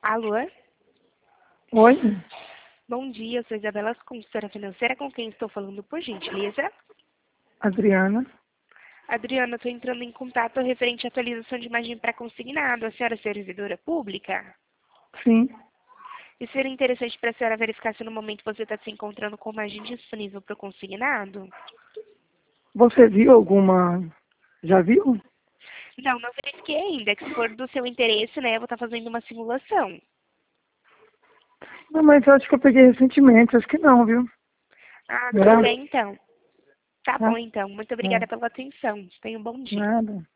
Alô? Oi, Bom dia, eu sou Isabela, consultora financeira, com quem estou falando, por gentileza. Adriana. Adriana, estou entrando em contato referente à atualização de imagem para consignado. A senhora é servidora pública? Sim. E seria interessante para a senhora verificar se no momento você está se encontrando com imagem disponível para o consignado? Você viu alguma... Já viu? Não verifiquei ainda, que se for do seu interesse, né, eu vou estar fazendo uma simulação. Não, mas eu acho que eu peguei recentemente. Acho que não, viu? Ah, tudo Será? bem então. Tá Tá? bom então. Muito É. obrigada pela atenção. Tenha um bom dia. Nada.